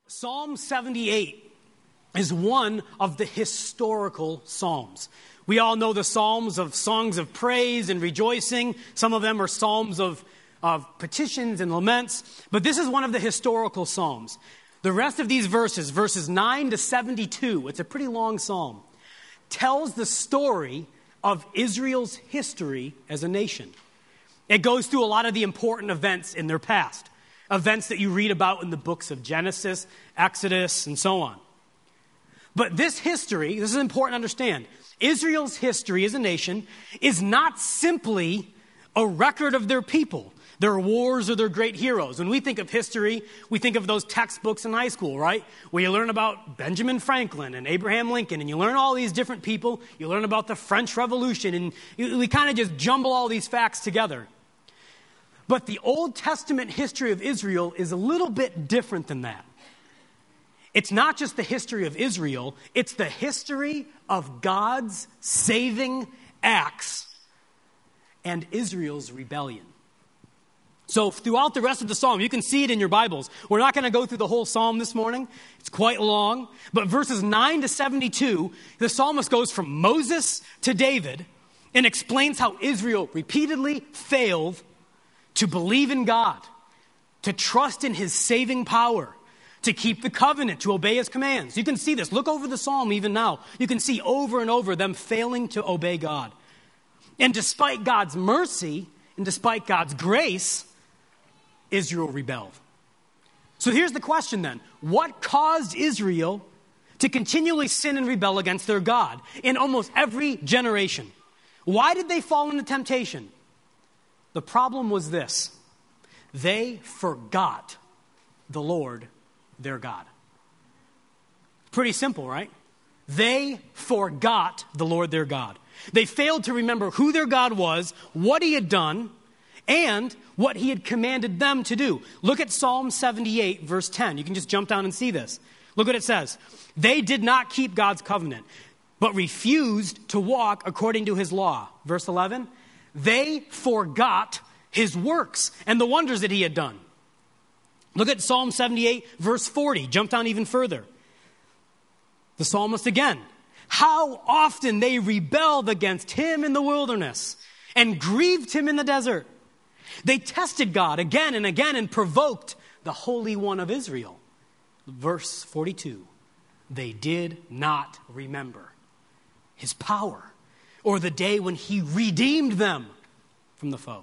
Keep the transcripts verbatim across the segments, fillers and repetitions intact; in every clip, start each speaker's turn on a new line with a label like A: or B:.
A: Psalm seventy-eight is one of the historical psalms. We all know the psalms of songs of praise and rejoicing. Some of them are psalms of, of petitions and laments. But this is one of the historical psalms. The rest of these verses, verses nine to seventy-two, it's a pretty long psalm, tells the story of Israel's history as a nation. It goes through a lot of the important events in their past. Events that you read about in the books of Genesis, Exodus, and so on. But this history, this is important to understand, Israel's history as a nation is not simply a record of their people, their wars or their great heroes. When we think of history, we think of those textbooks in high school, right? Where you learn about Benjamin Franklin and Abraham Lincoln, and you learn all these different people. You learn about the French Revolution, and we kind of just jumble all these facts together. But the Old Testament history of Israel is a little bit different than that. It's not just the history of Israel, it's the history of God's saving acts and Israel's rebellion. So throughout the rest of the psalm, you can see it in your Bibles. We're not going to go through the whole psalm this morning. It's quite long. But verses nine to seventy-two, the psalmist goes from Moses to David and explains how Israel repeatedly failed to believe in God, to trust in his saving power, to keep the covenant, to obey his commands. You can see this. Look over the psalm even now. You can see over and over them failing to obey God. And despite God's mercy and despite God's grace, Israel rebelled. So here's the question then. What caused Israel to continually sin and rebel against their God in almost every generation? Why did they fall into temptation? The problem was this. They forgot the Lord, their God. Pretty simple, right? They forgot the Lord, their God. They failed to remember who their God was, what he had done, and what he had commanded them to do. Look at Psalm seventy-eight, verse ten. You can just jump down and see this. Look what it says. They did not keep God's covenant, but refused to walk according to his law. Verse eleven. They forgot his works and the wonders that he had done. Look at Psalm seventy-eight, verse forty. Jump down even further. The psalmist again. How often they rebelled against him in the wilderness and grieved him in the desert. They tested God again and again and provoked the Holy One of Israel. Verse forty-two. They did not remember his power or the day when he redeemed them from the foe.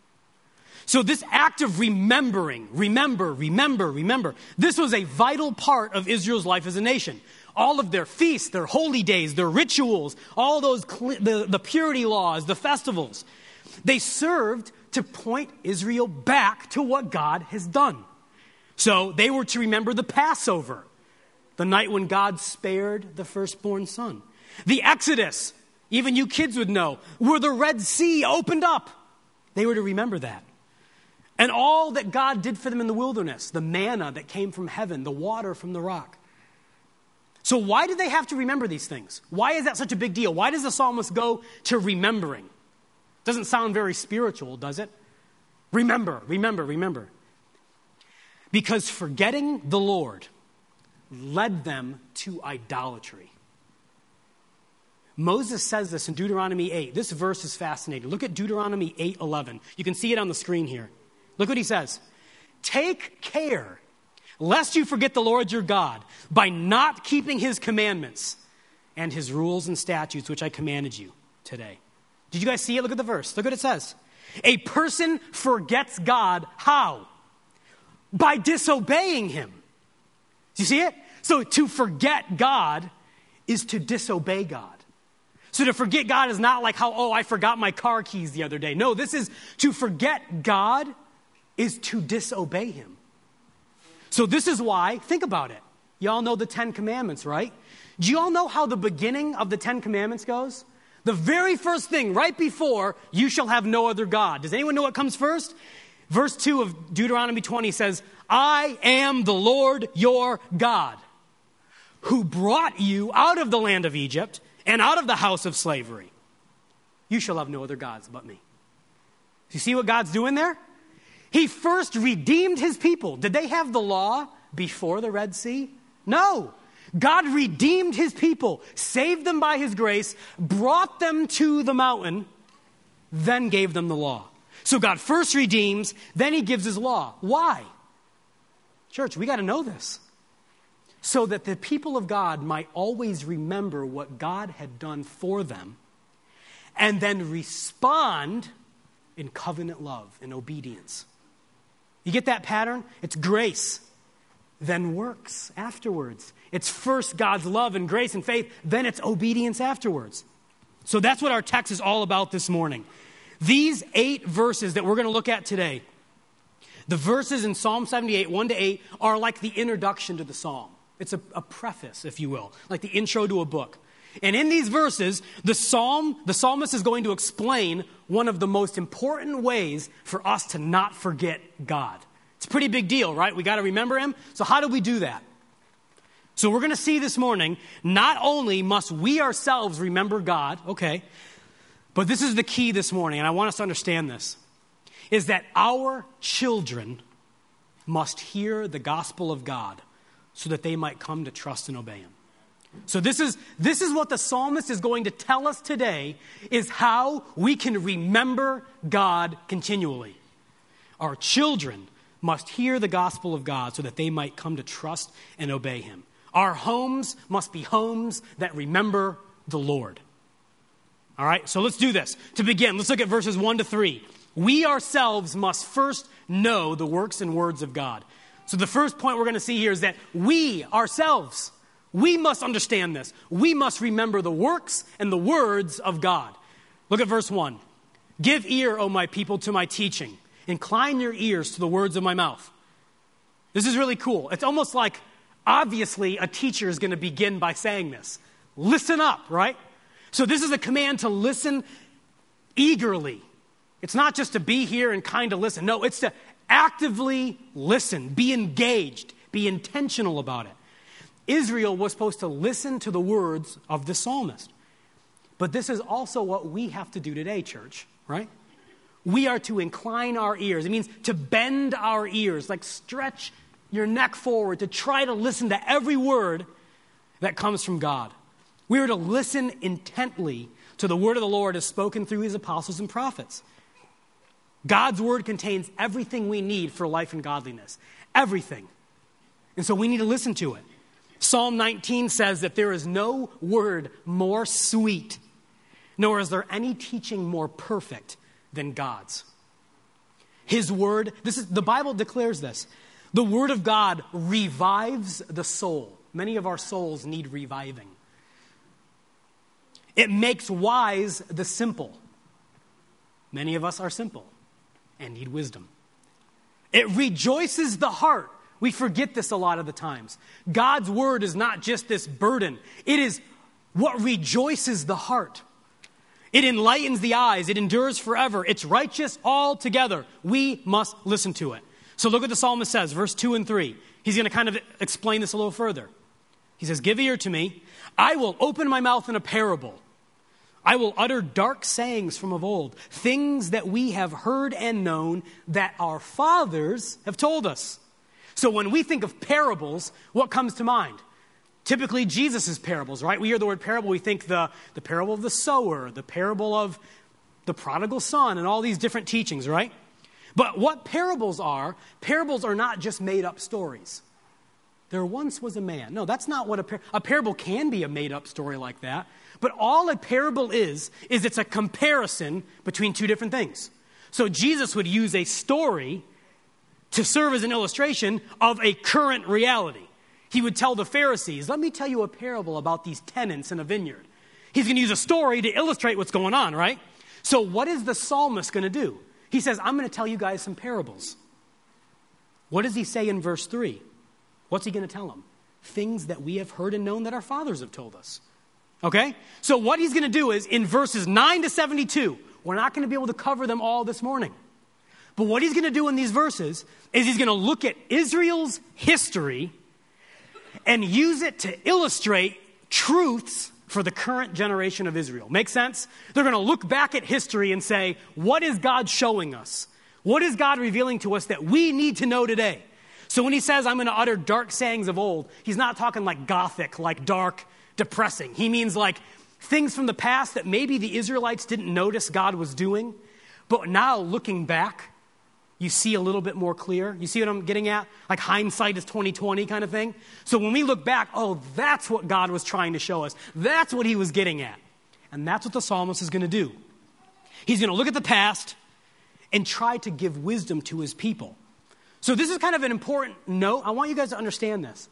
A: So this act of remembering, remember, remember, remember, this was a vital part of Israel's life as a nation. All of their feasts, their holy days, their rituals, all those, the, the purity laws, the festivals, they served to point Israel back to what God has done. So they were to remember the Passover, the night when God spared the firstborn son. The Exodus, even you kids would know, where the Red Sea opened up. They were to remember that. And all that God did for them in the wilderness, the manna that came from heaven, the water from the rock. So why did they have to remember these things? Why is that such a big deal? Why does the psalmist go to remembering? Doesn't sound very spiritual, does it? Remember, remember, remember. Because forgetting the Lord led them to idolatry. Moses says this in Deuteronomy eight. This verse is fascinating. Look at Deuteronomy eight eleven. You can see it on the screen here. Look what he says. Take care, lest you forget the Lord your God, by not keeping his commandments and his rules and statutes, which I commanded you today. Did you guys see it? Look at the verse. Look what it says. A person forgets God, how? By disobeying him. Do you see it? So to forget God is to disobey God. So to forget God is not like how, oh, I forgot my car keys the other day. No, this is to forget God is to disobey him. So this is why, think about it. You all know the Ten Commandments, right? Do you all know how the beginning of the Ten Commandments goes? The very first thing right before, you shall have no other God. Does anyone know what comes first? Verse two of Deuteronomy twenty says, I am the Lord your God, who brought you out of the land of Egypt and out of the house of slavery. You shall have no other gods but me. Do you see what God's doing there? He first redeemed his people. Did they have the law? before the Red Sea? No. God redeemed his people, saved them by his grace, brought them to the mountain, then gave them the law. So God first redeems, then he gives his law. Why? Church, we got to know this. So that the people of God might always remember what God had done for them and then respond in covenant love and obedience. You get that pattern? It's grace, then works afterwards. It's first God's love and grace and faith, then it's obedience afterwards. So that's what our text is all about this morning. These eight verses that we're going to look at today, the verses in Psalm seventy-eight, one to eight, are like the introduction to the psalm. It's a, a preface, if you will, like the intro to a book. And in these verses, the psalm, the psalmist is going to explain one of the most important ways for us to not forget God. It's a pretty big deal, right? We got to remember him. So how do we do that? So we're going to see this morning, not only must we ourselves remember God, okay, but this is the key this morning, and I want us to understand this, is that our children must hear the gospel of God so that they might come to trust and obey him. So this is, this is what the psalmist is going to tell us today, is how we can remember God continually. Our children must hear the gospel of God so that they might come to trust and obey him. Our homes must be homes that remember the Lord. All right, so let's do this. To begin, let's look at verses one to three. We ourselves must first know the works and words of God. So the first point we're going to see here is that we ourselves, we must understand this. We must remember the works and the words of God. Look at verse one. Give ear, O my people, to my teaching. Incline your ears to the words of my mouth. This is really cool. It's almost like, obviously, a teacher is going to begin by saying this. Listen up, right? So this is a command to listen eagerly. It's not just to be here and kind of listen. No, it's to actively listen, be engaged, be intentional about it. Israel was supposed to listen to the words of the psalmist. But this is also what we have to do today, church, right? We are to incline our ears. It means to bend our ears, like stretch your neck forward to try to listen to every word that comes from God. We are to listen intently to the word of the Lord as spoken through his apostles and prophets. God's word contains everything we need for life and godliness. Everything. And so we need to listen to it. Psalm nineteen says that there is no word more sweet, nor is there any teaching more perfect than God's. His word, this is the Bible declares this. The word of God revives the soul. Many of our souls need reviving. It makes wise the simple. Many of us are simple and need wisdom. It rejoices the heart. We forget this a lot of the times. God's word is not just this burden. It is what rejoices the heart. It enlightens the eyes. It endures forever. It's righteous altogether. We must listen to it. So look what the psalmist says, verse two and three. He's going to kind of explain this a little further. He says, give ear to me. I will open my mouth in a parable. I will utter dark sayings from of old, things that we have heard and known that our fathers have told us. So when we think of parables, what comes to mind? Typically Jesus' parables, right? We hear the word parable, we think the, the parable of the sower, the parable of the prodigal son, and all these different teachings, right? But what parables are, parables are not just made-up stories. There once was a man. No, that's not what a parable... A parable can be a made-up story like that. But all a parable is, is it's a comparison between two different things. So Jesus would use a story to serve as an illustration of a current reality. He would tell the Pharisees, let me tell you a parable about these tenants in a vineyard. He's going to use a story to illustrate what's going on, right? So what is the psalmist going to do? He says, I'm going to tell you guys some parables. What does he say in verse three? What's he going to tell them? Things that we have heard and known that our fathers have told us. Okay? So what he's going to do is, in verses nine to seventy-two, we're not going to be able to cover them all this morning. But what he's going to do in these verses is he's going to look at Israel's history and use it to illustrate truths for the current generation of Israel. Make sense? They're going to look back at history and say, what is God showing us? What is God revealing to us that we need to know today? So when he says, I'm going to utter dark sayings of old, he's not talking like gothic, like dark, depressing. He means like things from the past that maybe the Israelites didn't notice God was doing, but now looking back, you see a little bit more clear. You see what I'm getting at? Like hindsight is twenty twenty kind of thing. So when we look back, oh, that's what God was trying to show us. That's what he was getting at. And that's what the psalmist is going to do. He's going to look at the past and try to give wisdom to his people. So this is kind of an important note. I want you guys to understand this.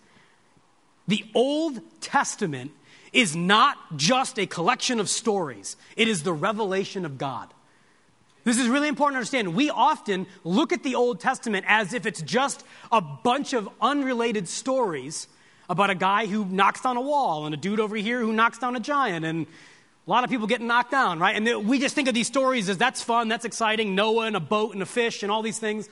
A: The Old Testament is not just a collection of stories. It is the revelation of God. This is really important to understand. We often look at the Old Testament as if it's just a bunch of unrelated stories about a guy who knocks down a wall and a dude over here who knocks down a giant and a lot of people getting knocked down, right? And we just think of these stories as that's fun, that's exciting, Noah and a boat and a fish and all these things.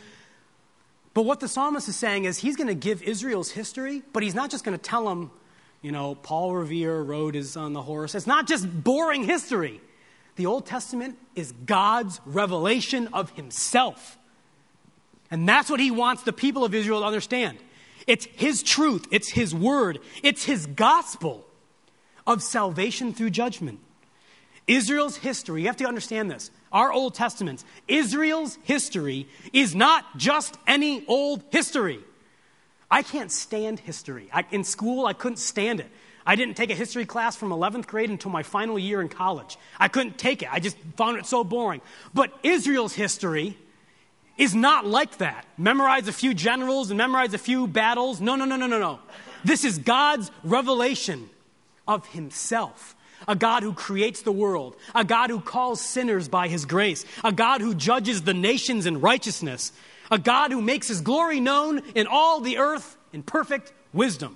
A: But what the psalmist is saying is he's going to give Israel's history, but he's not just going to tell them, you know, Paul Revere rode his on the horse. It's not just boring history. The Old Testament is God's revelation of himself. And that's what he wants the people of Israel to understand. It's his truth. It's his word. It's his gospel of salvation through judgment. Israel's history, you have to understand this. Our Old Testaments, Israel's history is not just any old history. I can't stand history. I, in school, I couldn't stand it. I didn't take a history class from eleventh grade until my final year in college. I couldn't take it. I just found it so boring. But Israel's history is not like that. Memorize a few generals and memorize a few battles. No, no, no, no, no, no. This is God's revelation of himself. A God who creates the world. A God who calls sinners by his grace. A God who judges the nations in righteousness. A God who makes his glory known in all the earth in perfect wisdom.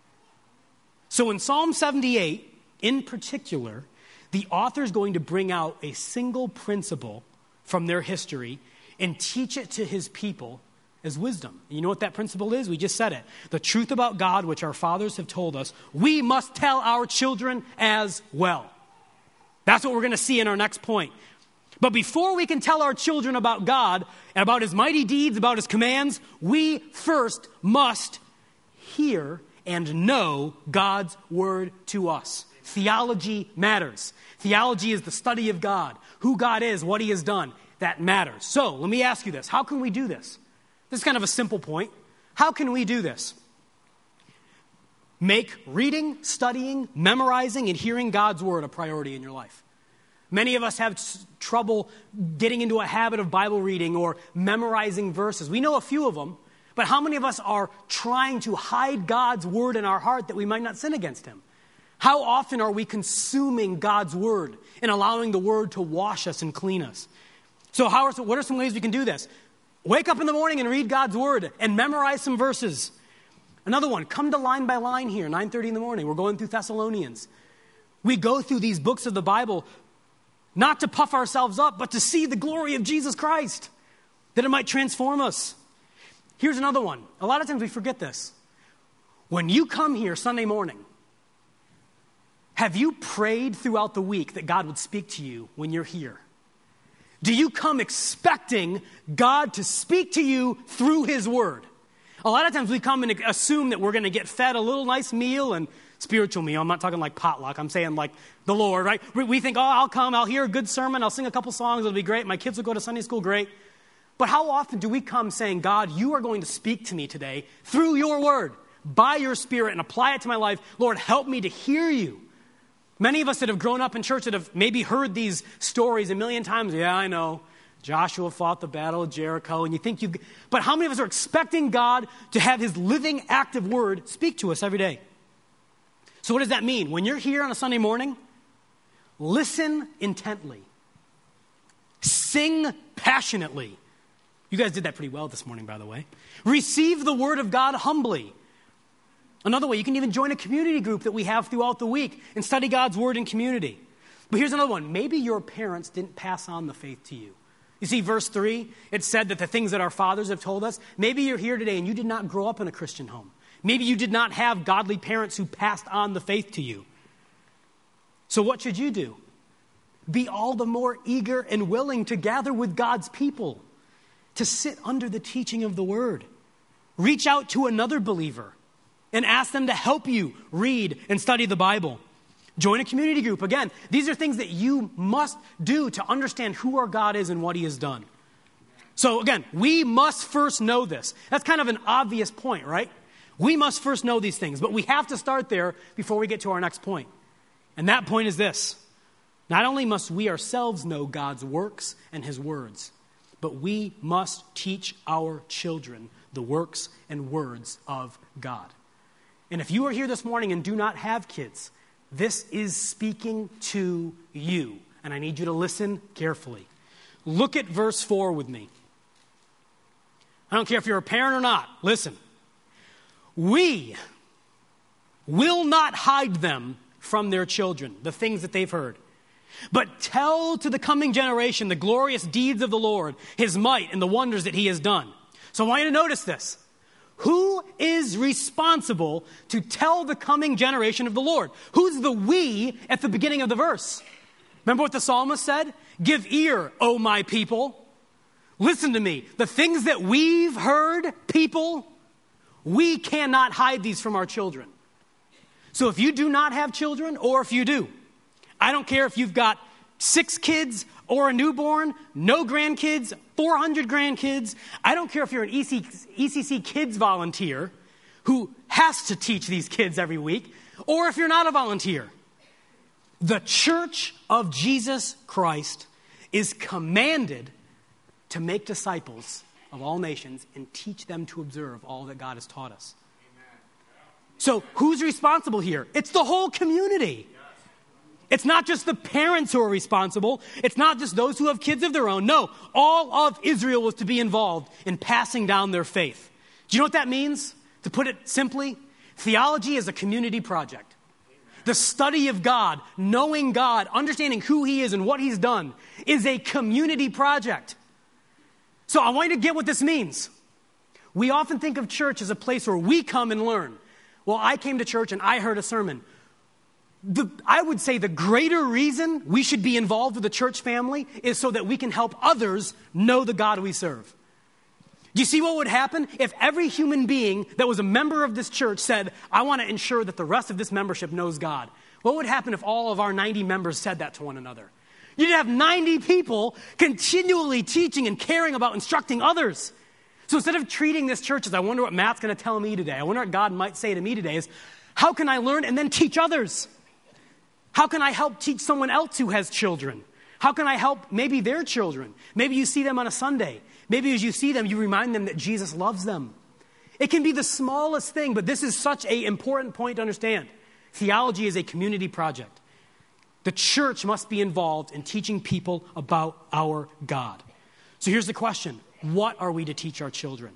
A: So in Psalm seventy-eight, in particular, the author is going to bring out a single principle from their history and teach it to his people as wisdom. You know what that principle is? We just said it. The truth about God, which our fathers have told us, we must tell our children as well. That's what we're going to see in our next point. But before we can tell our children about God and about his mighty deeds, about his commands, we first must hear and know God's word to us. Theology matters. Theology is the study of God, who God is, what he has done. That matters. So let me ask you this. How can we do this? This is kind of a simple point. How can we do this? Make reading, studying, memorizing, and hearing God's word a priority in your life. Many of us have s- trouble getting into a habit of Bible reading or memorizing verses. We know a few of them, but how many of us are trying to hide God's word in our heart that we might not sin against him? How often are we consuming God's word and allowing the word to wash us and clean us? So how are some, what are some ways we can do this? Wake up in the morning and read God's word and memorize some verses. Another one, come to Line by Line here, nine thirty in the morning. We're going through Thessalonians. We go through these books of the Bible not to puff ourselves up, but to see the glory of Jesus Christ, that it might transform us. Here's another one. A lot of times we forget this. When you come here Sunday morning, have you prayed throughout the week that God would speak to you when you're here? Do you come expecting God to speak to you through his word? A lot of times we come and assume that we're going to get fed a little nice meal and spiritual meal. I'm not talking like potluck. I'm saying like the Lord, right? We think, oh, I'll come. I'll hear a good sermon. I'll sing a couple songs. It'll be great. My kids will go to Sunday school. Great. But how often do we come saying, God, you are going to speak to me today through your word, by your spirit, and apply it to my life. Lord, help me to hear you. Many of us that have grown up in church that have maybe heard these stories a million times. Yeah, I know. Joshua fought the battle of Jericho, and you think you... But how many of us are expecting God to have his living, active word speak to us every day? So what does that mean? When you're here on a Sunday morning, listen intently. Sing passionately. You guys did that pretty well this morning, by the way. Receive the word of God humbly. Another way, you can even join a community group that we have throughout the week and study God's word in community. But here's another one. Maybe your parents didn't pass on the faith to you. You see, verse three, it said that the things that our fathers have told us, maybe you're here today and you did not grow up in a Christian home. Maybe you did not have godly parents who passed on the faith to you. So what should you do? Be all the more eager and willing to gather with God's people, to sit under the teaching of the word. reach out to another believer and ask them to help you read and study the Bible. Join a community group. Again, these are things that you must do to understand who our God is and what he has done. So again, we must first know this. That's kind of an obvious point, right? We must first know these things, but we have to start there before we get to our next point. And that point is this. Not only must we ourselves know God's works and his words, but we must teach our children the works and words of God. And if you are here this morning and do not have kids, this is speaking to you. And I need you to listen carefully. Look at verse four with me. I don't care if you're a parent or not. Listen. We will not hide them from their children, the things that they've heard, but tell to the coming generation the glorious deeds of the Lord, his might, and the wonders that he has done. So I want you to notice this. Who is responsible to tell the coming generation of the Lord? Who's the we at the beginning of the verse? Remember what the psalmist said? Give ear, O my people. Listen to me. The things that we've heard, people, we cannot hide these from our children. So if you do not have children, or if you do, I don't care if you've got six kids or a newborn, no grandkids, four hundred grandkids. I don't care if you're an E C C Kids volunteer who has to teach these kids every week, or if you're not a volunteer. The Church of Jesus Christ is commanded to make disciples of all nations and teach them to observe all that God has taught us. Amen. So who's responsible here? It's the whole community. Yes. It's not just the parents who are responsible. It's not just those who have kids of their own. No, all of Israel was to be involved in passing down their faith. Do you know what that means? To put it simply, theology is a community project. The study of God, knowing God, understanding who he is and what he's done is a community project. So I want you to get what this means. We often think of church as a place where we come and learn. Well, I came to church and I heard a sermon. The, I would say the greater reason we should be involved with the church family is so that we can help others know the God we serve. Do you see what would happen if every human being that was a member of this church said, I want to ensure that the rest of this membership knows God? What would happen if all of our ninety members said that to one another? You'd have ninety people continually teaching and caring about instructing others. So instead of treating this church as, I wonder what Matt's going to tell me today, I wonder what God might say to me today, is how can I learn and then teach others? How can I help teach someone else who has children? How can I help maybe their children? Maybe you see them on a Sunday. Maybe as you see them, you remind them that Jesus loves them. It can be the smallest thing, but this is such an important point to understand. Theology is a community project. The church must be involved in teaching people about our God. So here's the question. What are we to teach our children?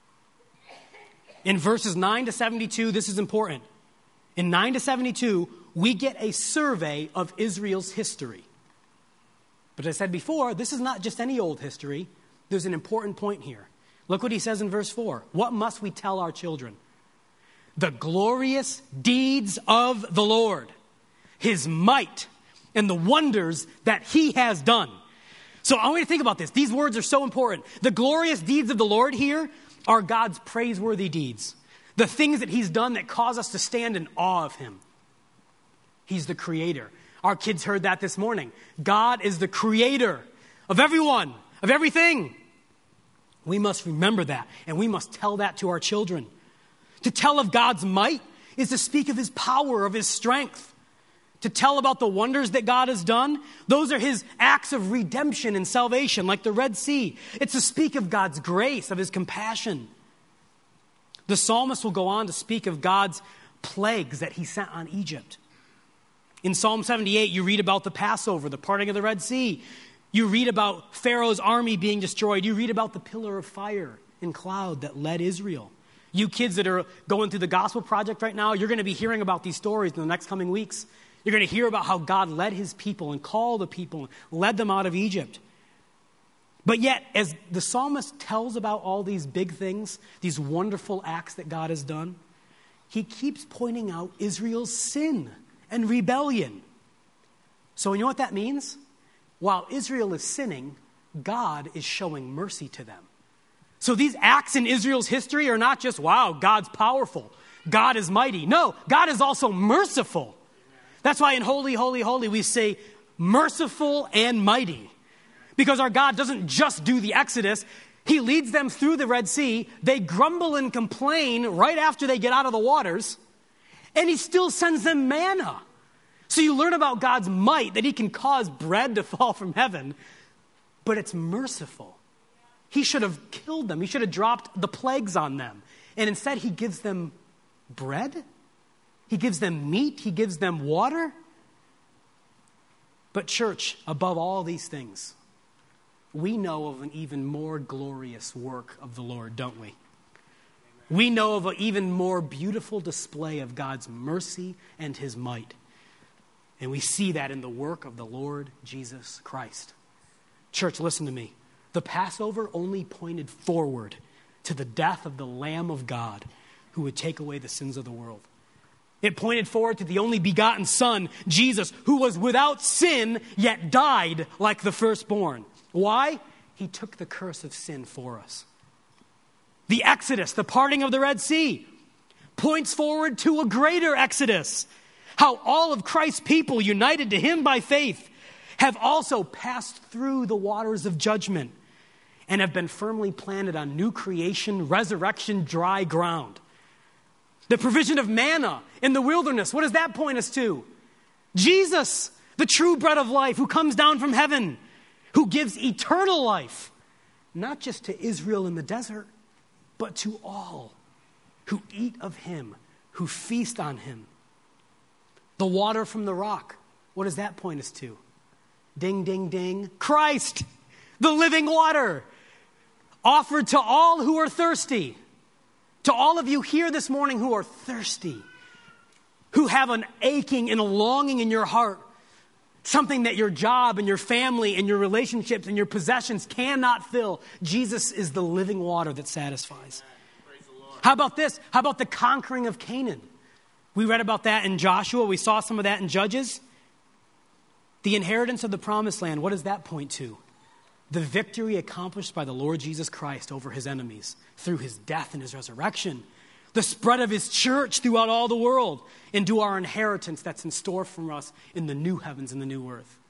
A: In verses nine to seventy-two, this is important. In nine to seventy-two, we get a survey of Israel's history. But as I said before, this is not just any old history. There's an important point here. Look what he says in verse four. What must we tell our children? The glorious deeds of the Lord, his might, and the wonders that he has done. So I want you to think about this. These words are so important. The glorious deeds of the Lord here are God's praiseworthy deeds. The things that he's done that cause us to stand in awe of him. He's the creator. Our kids heard that this morning. God is the creator of everyone, of everything. We must remember that, and we must tell that to our children. To tell of God's might is to speak of his power, of his strength. To tell about the wonders that God has done, those are his acts of redemption and salvation, like the Red Sea. It's to speak of God's grace, of his compassion. The psalmist will go on to speak of God's plagues that he sent on Egypt. In Psalm seventy-eight, you read about the Passover, the parting of the Red Sea. You read about Pharaoh's army being destroyed. You read about the pillar of fire and cloud that led Israel. You kids that are going through the Gospel Project right now, you're going to be hearing about these stories in the next coming weeks. You're going to hear about how God led his people and called the people and led them out of Egypt. But yet, as the psalmist tells about all these big things, these wonderful acts that God has done, he keeps pointing out Israel's sin and rebellion. So you know what that means? While Israel is sinning, God is showing mercy to them. So these acts in Israel's history are not just, wow, God's powerful. God is mighty. No, God is also merciful. That's why in Holy, Holy, Holy, we say merciful and mighty. Because our God doesn't just do the Exodus. He leads them through the Red Sea. They grumble and complain right after they get out of the waters. And he still sends them manna. So you learn about God's might, that he can cause bread to fall from heaven. But it's merciful. He should have killed them. He should have dropped the plagues on them. And instead he gives them bread. He gives them meat. He gives them water. But church, above all these things, we know of an even more glorious work of the Lord, don't we? We know of an even more beautiful display of God's mercy and his might. And we see that in the work of the Lord Jesus Christ. Church, listen to me. The Passover only pointed forward to the death of the Lamb of God who would take away the sins of the world. It pointed forward to the only begotten Son, Jesus, who was without sin, yet died like the firstborn. Why? He took the curse of sin for us. The Exodus, the parting of the Red Sea, points forward to a greater Exodus. How all of Christ's people, united to him by faith, have also passed through the waters of judgment and have been firmly planted on new creation, resurrection, dry ground. The provision of manna in the wilderness, what does that point us to? Jesus, the true bread of life, who comes down from heaven, who gives eternal life, not just to Israel in the desert, but to all who eat of him, who feast on him. The water from the rock, what does that point us to? Ding, ding, ding. Christ, the living water, offered to all who are thirsty. To all of you here this morning who are thirsty, who have an aching and a longing in your heart, something that your job and your family and your relationships and your possessions cannot fill. Jesus is the living water that satisfies. How about this? How about the conquering of Canaan? We read about that in Joshua. We saw some of that in Judges. The inheritance of the promised land, what does that point to? The victory accomplished by the Lord Jesus Christ over his enemies through his death and his resurrection. The spread of his church throughout all the world into our inheritance that's in store for us in the new heavens and the new earth.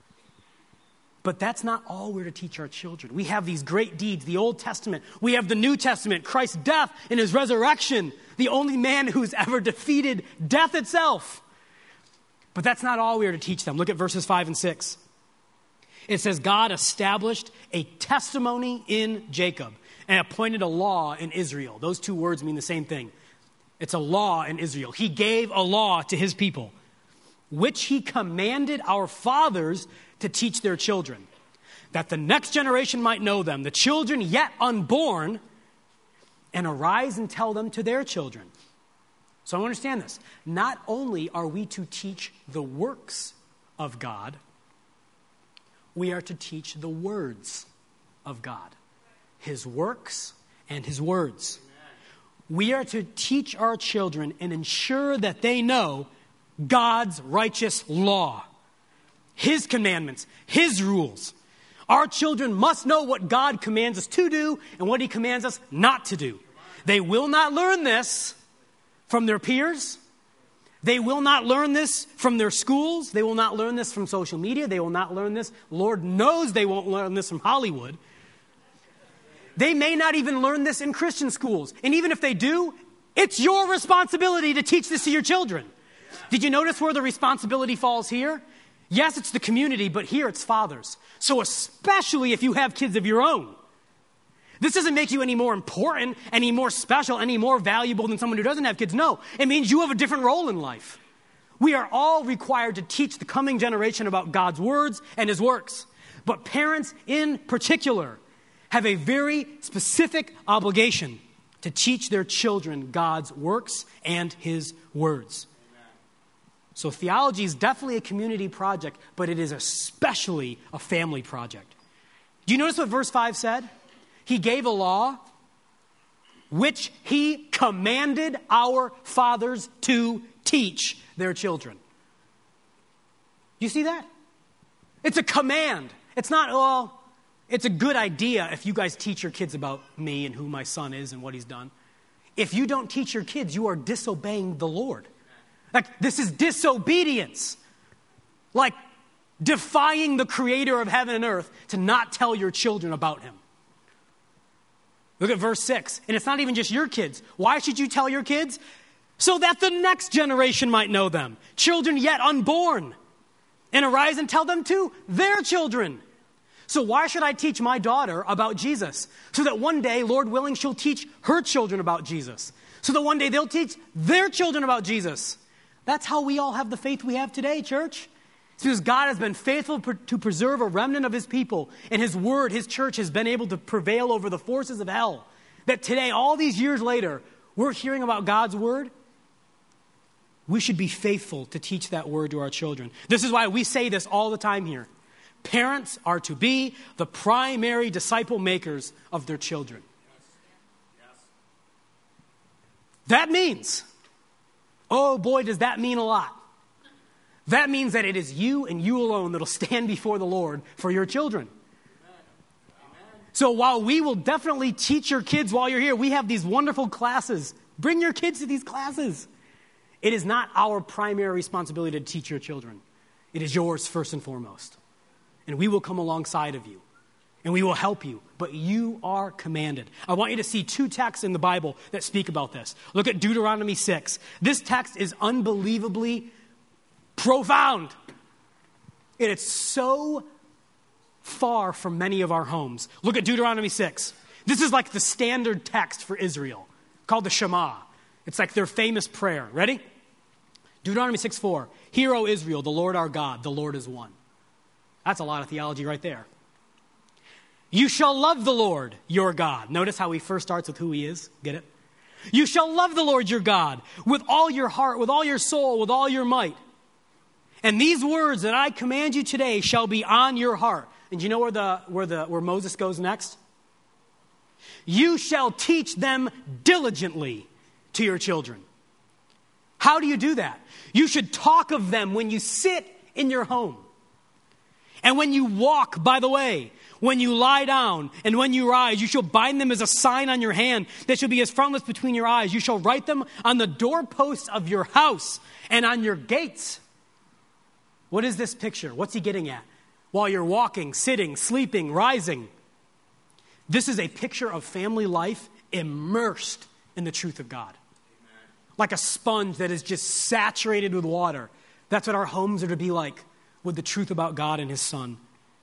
A: But that's not all we're to teach our children. We have these great deeds, the Old Testament. We have the New Testament, Christ's death and his resurrection, the only man who's ever defeated death itself. But that's not all we are to teach them. Look at verses five and six. It says, God established a testimony in Jacob and appointed a law in Israel. Those two words mean the same thing. It's a law in Israel. He gave a law to his people, which he commanded our fathers to teach their children, that the next generation might know them, the children yet unborn, and arise and tell them to their children. So I understand this. Not only are we to teach the works of God, we are to teach the words of God, his works and his words. We are to teach our children and ensure that they know God's righteous law, his commandments, his rules. Our children must know what God commands us to do and what he commands us not to do. They will not learn this from their peers. They will not learn this from their schools. They will not learn this from social media. They will not learn this. Lord knows they won't learn this from Hollywood. They may not even learn this in Christian schools. And even if they do, it's your responsibility to teach this to your children. Did you notice where the responsibility falls here? Yes, it's the community, but here it's fathers. So especially if you have kids of your own. This doesn't make you any more important, any more special, any more valuable than someone who doesn't have kids. No, it means you have a different role in life. We are all required to teach the coming generation about God's words and his works. But parents in particular have a very specific obligation to teach their children God's works and his words. Amen. So theology is definitely a community project, but it is especially a family project. Do you notice what verse five said? He gave a law which he commanded our fathers to teach their children. You see that? It's a command. It's not, well, it's a good idea if you guys teach your kids about me and who my son is and what he's done. If you don't teach your kids, you are disobeying the Lord. Like, this is disobedience. Like, defying the creator of heaven and earth to not tell your children about him. Look at verse six. And it's not even just your kids. Why should you tell your kids? So that the next generation might know them. Children yet unborn. And arise and tell them to their children. So why should I teach my daughter about Jesus? So that one day, Lord willing, she'll teach her children about Jesus. So that one day they'll teach their children about Jesus. That's how we all have the faith we have today, church. It's because God has been faithful to preserve a remnant of his people. And his word, his church, has been able to prevail over the forces of hell. That today, all these years later, we're hearing about God's word. We should be faithful to teach that word to our children. This is why we say this all the time here. Parents are to be the primary disciple makers of their children. Yes. Yes. That means, oh boy, does that mean a lot. That means that it is you and you alone that will stand before the Lord for your children. Amen. So while we will definitely teach your kids while you're here, we have these wonderful classes. Bring your kids to these classes. It is not our primary responsibility to teach your children. It is yours first and foremost. And we will come alongside of you. And we will help you. But you are commanded. I want you to see two texts in the Bible that speak about this. Look at Deuteronomy six. This text is unbelievably profound. And it's so far from many of our homes. Look at Deuteronomy six. This is like the standard text for Israel, called the Shema. It's like their famous prayer. Ready? Deuteronomy six four. Hear, O Israel, the Lord our God, the Lord is one. That's a lot of theology right there. You shall love the Lord, your God. Notice how he first starts with who he is. Get it? You shall love the Lord, your God, with all your heart, with all your soul, with all your might. And these words that I command you today shall be on your heart. And do you know where the where the where Moses goes next? You shall teach them diligently to your children. How do you do that? You should talk of them when you sit in your home. And when you walk by the way, when you lie down, and when you rise, you shall bind them as a sign on your hand that shall be as frontlets between your eyes. You shall write them on the doorposts of your house and on your gates. What is this picture? What's he getting at? While you're walking, sitting, sleeping, rising. This is a picture of family life immersed in the truth of God. Amen. Like a sponge that is just saturated with water. That's what our homes are to be like, with the truth about God and his Son.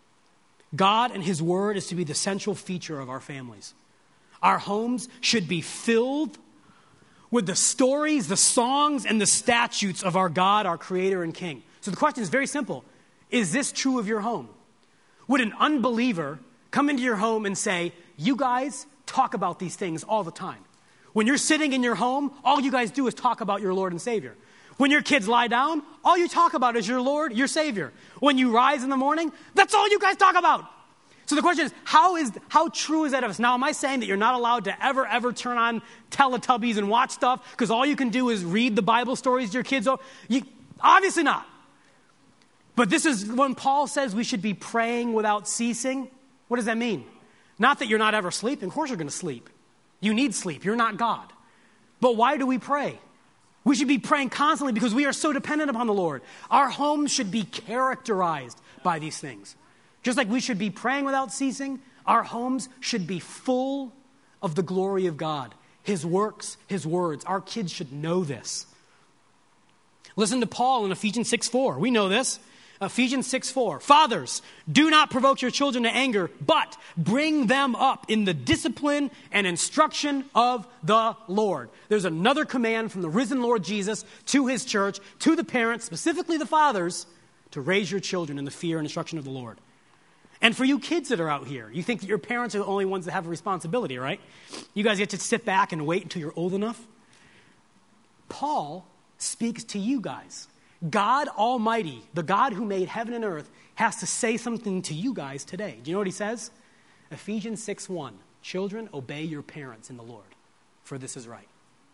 A: God and his word is to be the central feature of our families. Our homes should be filled with the stories, the songs, and the statutes of our God, our Creator and King. So the question is very simple. Is this true of your home? Would an unbeliever come into your home and say, you guys talk about these things all the time? When you're sitting in your home, all you guys do is talk about your Lord and Savior. When your kids lie down, all you talk about is your Lord, your Savior. When you rise in the morning, that's all you guys talk about. So the question is, how is how true is that of us? Now, am I saying that you're not allowed to ever, ever turn on Teletubbies and watch stuff because all you can do is read the Bible stories to your kids? You, obviously not. But this is when Paul says we should be praying without ceasing. What does that mean? Not that you're not ever sleeping. Of course you're going to sleep. You need sleep. You're not God. But why do we pray? We should be praying constantly because we are so dependent upon the Lord. Our homes should be characterized by these things. Just like we should be praying without ceasing, our homes should be full of the glory of God, his works, his words. Our kids should know this. Listen to Paul in Ephesians six four. We know this. Ephesians six four. Fathers, do not provoke your children to anger, but bring them up in the discipline and instruction of the Lord. There's another command from the risen Lord Jesus to his church, to the parents, specifically the fathers, to raise your children in the fear and instruction of the Lord. And for you kids that are out here, you think that your parents are the only ones that have a responsibility, right? You guys get to sit back and wait until you're old enough. Paul speaks to you guys. God Almighty, the God who made heaven and earth, has to say something to you guys today. Do you know what he says? Ephesians six one. Children, obey your parents in the Lord, for this is right.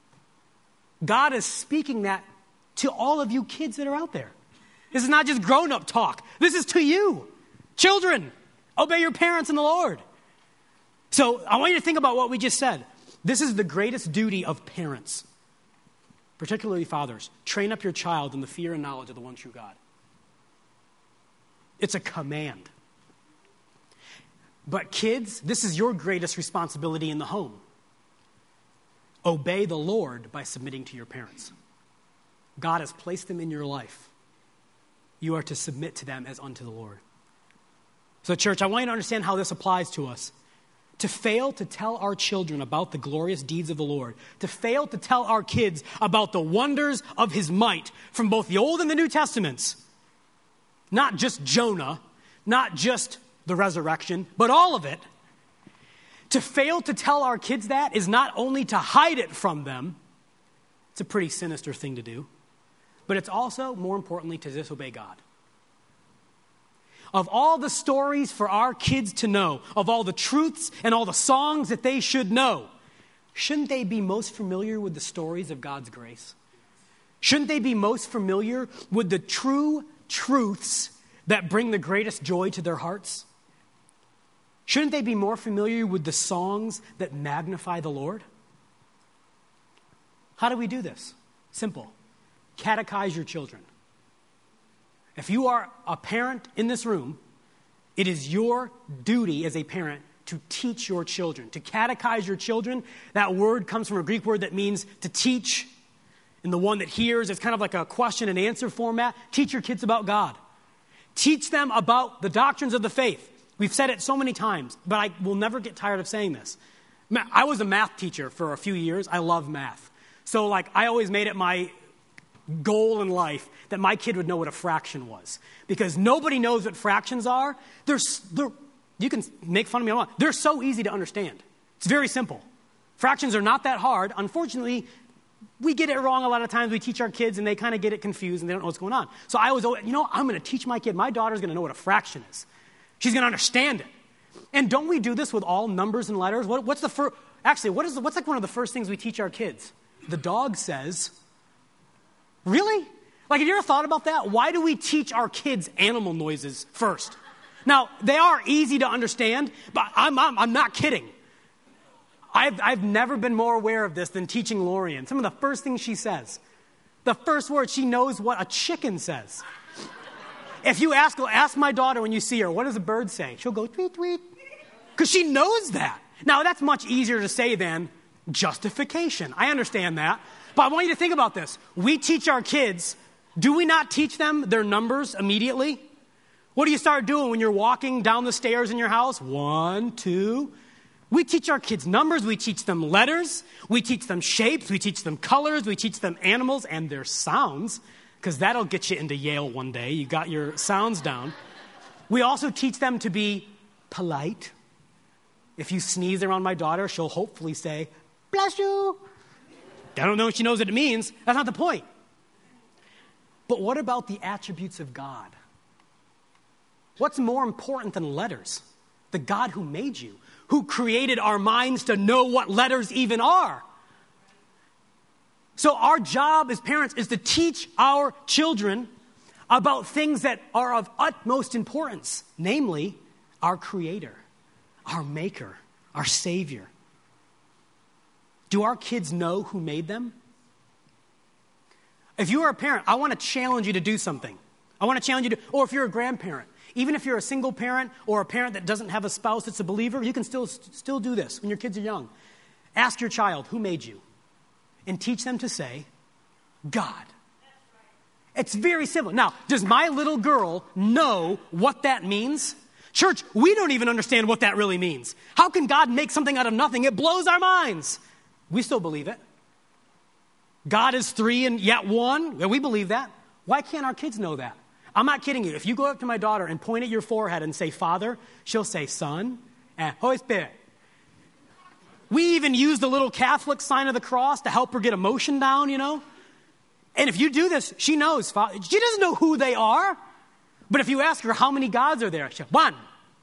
A: God is speaking that to all of you kids that are out there. This is not just grown-up talk. This is to you. Children, Obey your parents in the Lord. So I want you to think about what we just said. This is the greatest duty of parents, particularly fathers. Train up your child in the fear and knowledge of the one true God. It's a command. But kids, this is your greatest responsibility in the home. Obey the Lord by submitting to your parents. God has placed them in your life. You are to submit to them as unto the Lord. So church, I want you to understand how this applies to us. To fail to tell our children about the glorious deeds of the Lord, to fail to tell our kids about the wonders of his might from both the Old and the New Testaments, not just Jonah, not just the resurrection, but all of it. To fail to tell our kids that is not only to hide it from them, it's a pretty sinister thing to do, but it's also, more importantly, to disobey God. Of all the stories for our kids to know, of all the truths and all the songs that they should know, shouldn't they be most familiar with the stories of God's grace? Shouldn't they be most familiar with the true truths that bring the greatest joy to their hearts? Shouldn't they be more familiar with the songs that magnify the Lord? How do we do this? Simple. Catechize your children. If you are a parent in this room, it is your duty as a parent to teach your children, to catechize your children. That word comes from a Greek word that means to teach. And the one that hears, it's kind of like a question and answer format. Teach your kids about God. Teach them about the doctrines of the faith. We've said it so many times, but I will never get tired of saying this. I was a math teacher for a few years. I love math. So like I always made it my goal in life that my kid would know what a fraction was. Because nobody knows what fractions are. They're, they're, you can make fun of me all you want. They're so easy to understand. It's very simple. Fractions are not that hard. Unfortunately, we get it wrong a lot of times. We teach our kids and they kind of get it confused and they don't know what's going on. So I was, you know, I'm going to teach my kid. My daughter's going to know what a fraction is. She's going to understand it. And don't we do this with all numbers and letters? What, what's the first, actually, what is the, what's like one of the first things we teach our kids? The dog says, really? Like, have you ever thought about that? Why do we teach our kids animal noises first? Now, they are easy to understand, but I'm, I'm, I'm not kidding. I've, I've never been more aware of this than teaching Lorian. Some of the first things she says, the first word, she knows what a chicken says. If you ask, ask my daughter when you see her, what does a bird say? She'll go, tweet, tweet. Because she knows that. Now, that's much easier to say than justification. I understand that. But I want you to think about this. We teach our kids, do we not teach them their numbers immediately? What do you start doing when you're walking down the stairs in your house? One, two. We teach our kids numbers. We teach them letters. We teach them shapes. We teach them colors. We teach them animals and their sounds, because that'll get you into Yale one day. You got your sounds down. We also teach them to be polite. If you sneeze around my daughter, she'll hopefully say, bless you. I don't know if she knows what it means. That's not the point. But what about the attributes of God? What's more important than letters? The God who made you, who created our minds to know what letters even are. So our job as parents is to teach our children about things that are of utmost importance, namely our Creator, our Maker, our Savior. Do our kids know who made them? If you are a parent, I want to challenge you to do something. I want to challenge you to, or if you're a grandparent, even if you're a single parent or a parent that doesn't have a spouse that's a believer, you can still, still do this when your kids are young. Ask your child, who made you? And teach them to say, God. It's very simple. Now, does my little girl know what that means? Church, we don't even understand what that really means. How can God make something out of nothing? It blows our minds. We still believe it. God is three and yet one. We believe that. Why can't our kids know that? I'm not kidding you. If you go up to my daughter and point at your forehead and say, Father, she'll say, Son, and Holy Spirit. We even use the little Catholic sign of the cross to help her get emotion down, you know. And if you do this, she knows. She doesn't know who they are. But if you ask her how many gods are there, she'll, one.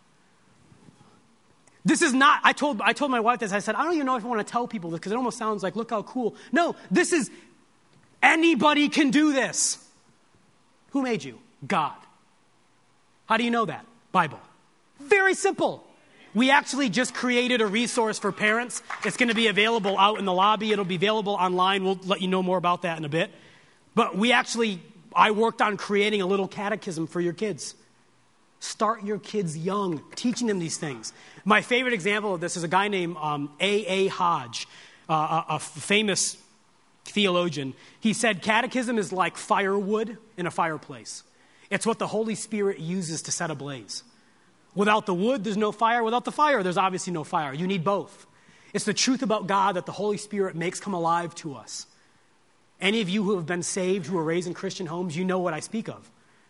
A: This is not, I told I told my wife this, I said, I don't even know if I want to tell people this because it almost sounds like, look how cool. No, this is, anybody can do this. Who made you? God. How do you know that? Bible. Very simple. We actually just created a resource for parents. It's going to be available out in the lobby. It'll be available online. We'll let you know more about that in a bit. But we actually, I worked on creating a little catechism for your kids. Start your kids young, teaching them these things. My favorite example of this is a guy named um, A A. Hodge, uh, a, a famous theologian. He said catechism is like firewood in a fireplace. It's what the Holy Spirit uses to set ablaze. Without the wood, there's no fire. Without the fire, there's obviously no fire. You need both. It's the truth about God that the Holy Spirit makes come alive to us. Any of you who have been saved, who were raised in Christian homes, you know what I speak of.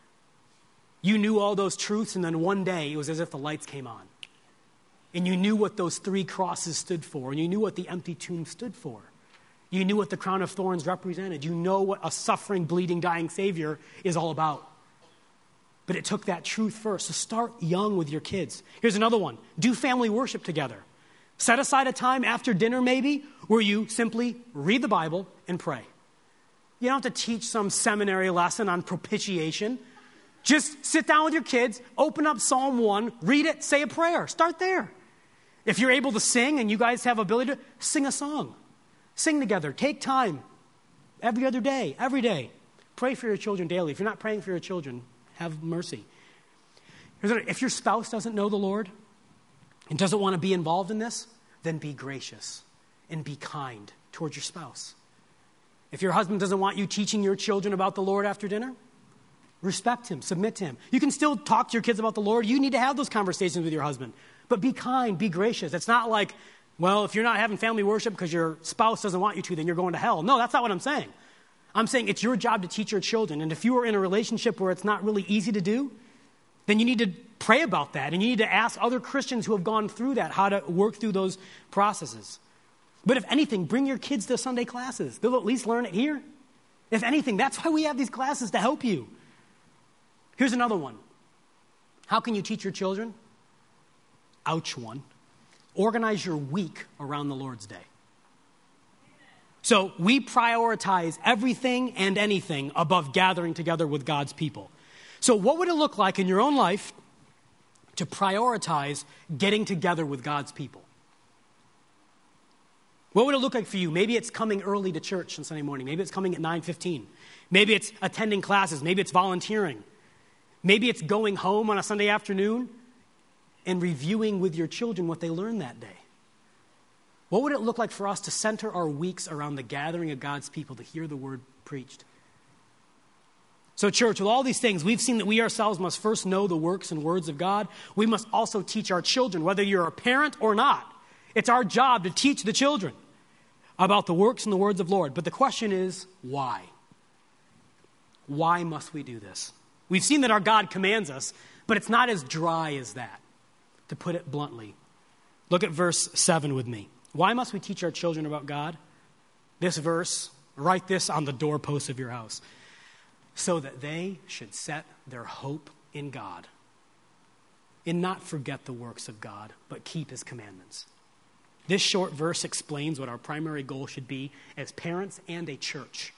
A: You knew all those truths, and then one day it was as if the lights came on. And you knew what those three crosses stood for, and you knew what the empty tomb stood for. You knew what the crown of thorns represented. You know what a suffering, bleeding, dying Savior is all about. But it took that truth first. So start young with your kids. Here's another one. Do family worship together. Set aside a time after dinner maybe where you simply read the Bible and pray. You don't have to teach some seminary lesson on propitiation. Just sit down with your kids, open up Psalm one, read it, say a prayer. Start there. If you're able to sing and you guys have ability to, sing a song. Sing together. Take time every other day, every day. Pray for your children daily. If you're not praying for your children, have mercy. If your spouse doesn't know the Lord and doesn't want to be involved in this, then be gracious and be kind towards your spouse. If your husband doesn't want you teaching your children about the Lord after dinner, respect him, submit to him. You can still talk to your kids about the Lord. You need to have those conversations with your husband. But be kind, be gracious. It's not like, well, if you're not having family worship because your spouse doesn't want you to, then you're going to hell. No, that's not what I'm saying. I'm saying it's your job to teach your children. And if you are in a relationship where it's not really easy to do, then you need to pray about that. And you need to ask other Christians who have gone through that how to work through those processes. But if anything, bring your kids to Sunday classes. They'll at least learn it here. If anything, that's why we have these classes, to help you. Here's another one. How can you teach your children? Ouch one. Organize your week around the Lord's Day. So we prioritize everything and anything above gathering together with God's people. So what would it look like in your own life to prioritize getting together with God's people? What would it look like for you? Maybe it's coming early to church on Sunday morning. Maybe it's coming at nine fifteen. Maybe it's attending classes. Maybe it's volunteering. Maybe it's going home on a Sunday afternoon and reviewing with your children what they learned that day. What would it look like for us to center our weeks around the gathering of God's people to hear the word preached? So church, with all these things, we've seen that we ourselves must first know the works and words of God. We must also teach our children, whether you're a parent or not. It's our job to teach the children about the works and the words of the Lord. But the question is, why? Why must we do this? We've seen that our God commands us, but it's not as dry as that, to put it bluntly. Look at verse seven with me. Why must we teach our children about God? This verse, write this on the doorpost of your house. So that they should set their hope in God and not forget the works of God, but keep his commandments. This short verse explains what our primary goal should be as parents and a church.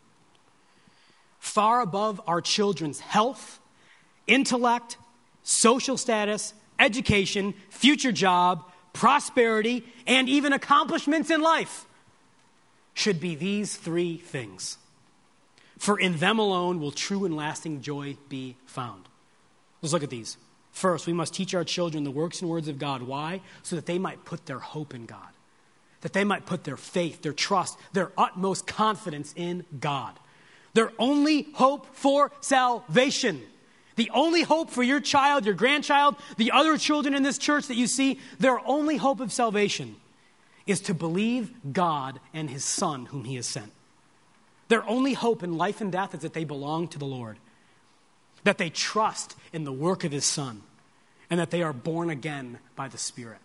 A: Far above our children's health, intellect, social status, education, future job, prosperity, and even accomplishments in life should be these three things. For in them alone will true and lasting joy be found. Let's look at these. First, we must teach our children the works and words of God. Why? So that they might put their hope in God. That they might put their faith, their trust, their utmost confidence in God. Their only hope for salvation. The only hope for your child, your grandchild, the other children in this church that you see, their only hope of salvation is to believe God and his Son whom he has sent. Their only hope in life and death is that they belong to the Lord, that they trust in the work of his Son, and that they are born again by the Spirit.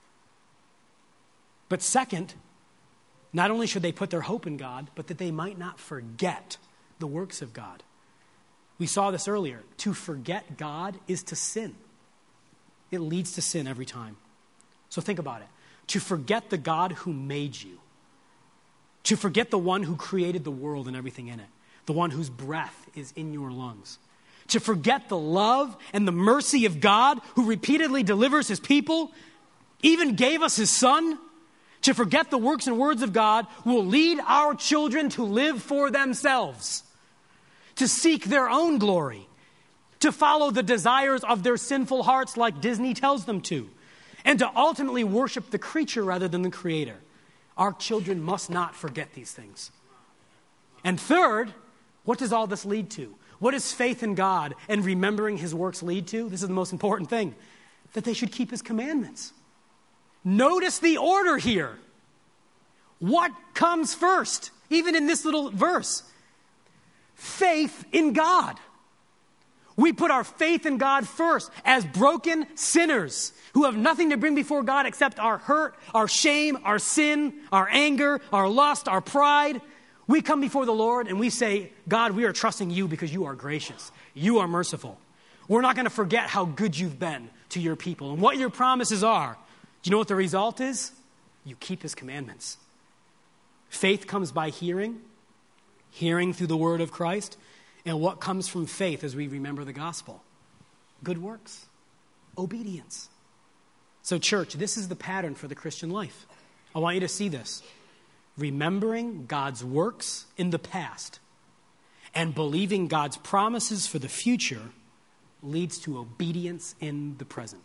A: But second, not only should they put their hope in God, but that they might not forget the works of God. We saw this earlier. To forget God is to sin. It leads to sin every time. So think about it. To forget the God who made you. To forget the one who created the world and everything in it. The one whose breath is in your lungs. To forget the love and the mercy of God who repeatedly delivers his people, even gave us his son? To forget the works and words of God will lead our children to live for themselves, to seek their own glory, to follow the desires of their sinful hearts like Disney tells them to, and to ultimately worship the creature rather than the creator. Our children must not forget these things. And third, what does all this lead to? What does faith in God and remembering his works lead to? This is the most important thing, that they should keep his commandments. Notice the order here. What comes first, even in this little verse? Faith in God. We put our faith in God first as broken sinners who have nothing to bring before God except our hurt, our shame, our sin, our anger, our lust, our pride. We come before the Lord and we say, God, we are trusting you because you are gracious. You are merciful. We're not going to forget how good you've been to your people and what your promises are. Do you know what the result is? You keep his commandments. Faith comes by hearing, hearing through the word of Christ. And what comes from faith as we remember the gospel? Good works, obedience. So church, this is the pattern for the Christian life. I want you to see this. Remembering God's works in the past and believing God's promises for the future leads to obedience in the present.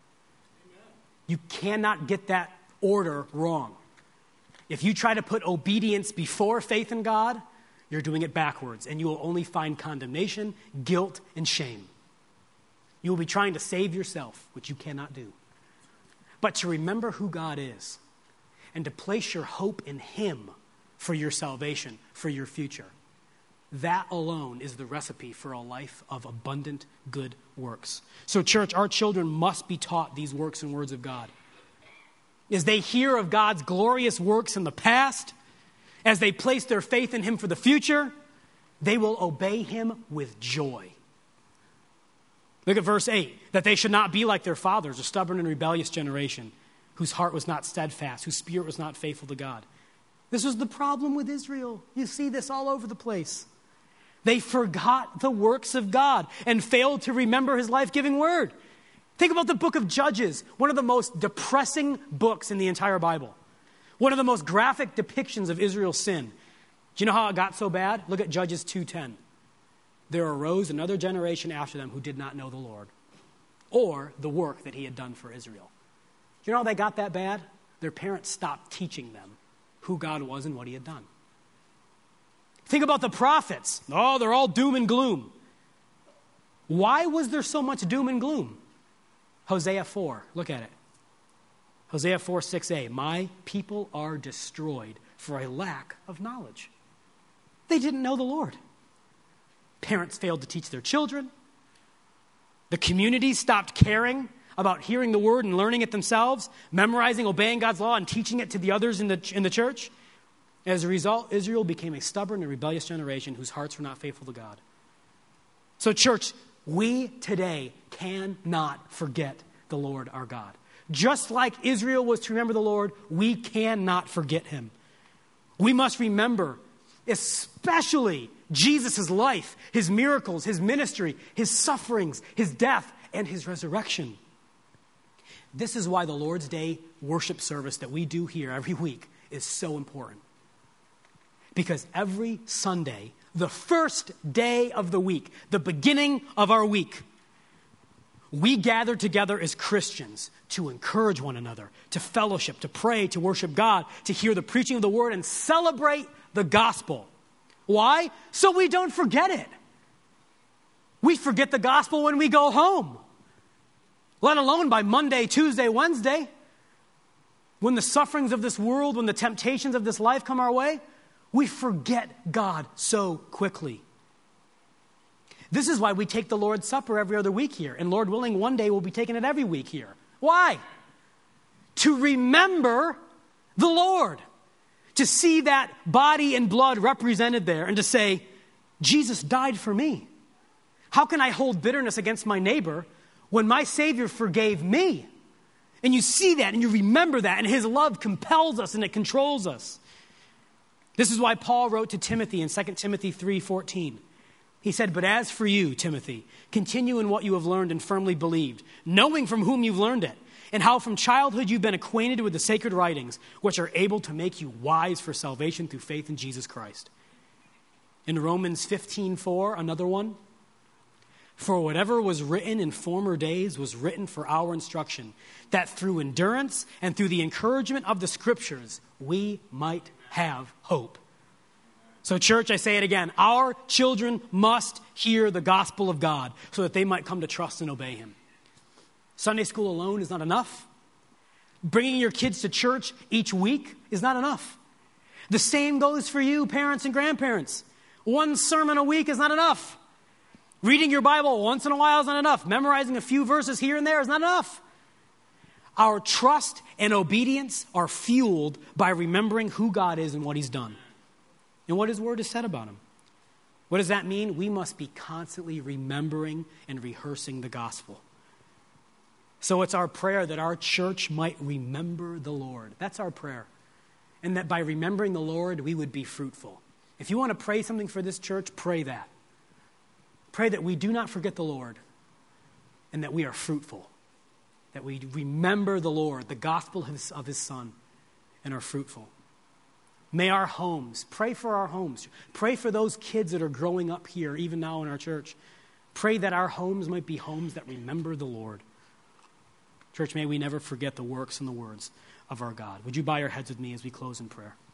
A: You cannot get that order wrong. If you try to put obedience before faith in God, you're doing it backwards, and you will only find condemnation, guilt, and shame. You will be trying to save yourself, which you cannot do. But to remember who God is and to place your hope in him for your salvation, for your future, that alone is the recipe for a life of abundant good works. So church, our children must be taught these works and words of God. As they hear of God's glorious works in the past, as they place their faith in him for the future, they will obey him with joy. Look at verse eight, that they should not be like their fathers, a stubborn and rebellious generation, whose heart was not steadfast, whose spirit was not faithful to God. This was the problem with Israel. You see this all over the place. They forgot the works of God and failed to remember his life-giving word. Think about the book of Judges, one of the most depressing books in the entire Bible. One of the most graphic depictions of Israel's sin. Do you know how it got so bad? Look at Judges two ten. There arose another generation after them who did not know the Lord or the work that he had done for Israel. Do you know how they got that bad? Their parents stopped teaching them who God was and what he had done. Think about the prophets. Oh, they're all doom and gloom. Why was there so much doom and gloom? Hosea four, look at it. Hosea four six a, my people are destroyed for a lack of knowledge. They didn't know the Lord. Parents failed to teach their children. The community stopped caring about hearing the word and learning it themselves, memorizing, obeying God's law, and teaching it to the others in the, in the church. As a result, Israel became a stubborn and rebellious generation whose hearts were not faithful to God. So church, we today cannot forget the Lord our God. Just like Israel was to remember the Lord, we cannot forget him. We must remember, especially Jesus' life, his miracles, his ministry, his sufferings, his death, and his resurrection. This is why the Lord's Day worship service that we do here every week is so important. Because every Sunday, the first day of the week, the beginning of our week, we gather together as Christians to encourage one another, to fellowship, to pray, to worship God, to hear the preaching of the word, and celebrate the gospel. Why? So we don't forget it. We forget the gospel when we go home, let alone by Monday, Tuesday, Wednesday. When the sufferings of this world, when the temptations of this life come our way, we forget God so quickly. This is why we take the Lord's Supper every other week here. And Lord willing, one day we'll be taking it every week here. Why? To remember the Lord. To see that body and blood represented there and to say, Jesus died for me. How can I hold bitterness against my neighbor when my Savior forgave me? And you see that and you remember that, and his love compels us and it controls us. This is why Paul wrote to Timothy in Second Timothy three fourteen. He said, "But as for you, Timothy, continue in what you have learned and firmly believed, knowing from whom you've learned it, and how from childhood you've been acquainted with the sacred writings, which are able to make you wise for salvation through faith in Jesus Christ." In Romans fifteen four, another one, "For whatever was written in former days was written for our instruction, that through endurance and through the encouragement of the Scriptures, we might have hope." So church, I say it again, our children must hear the gospel of God so that they might come to trust and obey him. Sunday school alone is not enough. Bringing your kids to church each week is not enough. The same goes for you, parents and grandparents. One sermon a week is not enough. Reading your Bible once in a while is not enough. Memorizing a few verses here and there is not enough. Our trust and obedience are fueled by remembering who God is and what he's done and what his word has said about him. What does that mean? We must be constantly remembering and rehearsing the gospel. So it's our prayer that our church might remember the Lord. That's our prayer. And that by remembering the Lord, we would be fruitful. If you want to pray something for this church, pray that. Pray that we do not forget the Lord and that we are fruitful. That we remember the Lord, the gospel of his, of his Son, and are fruitful. May our homes, pray for our homes. Pray for those kids that are growing up here, even now in our church. Pray that our homes might be homes that remember the Lord. Church, may we never forget the works and the words of our God. Would you bow your heads with me as we close in prayer?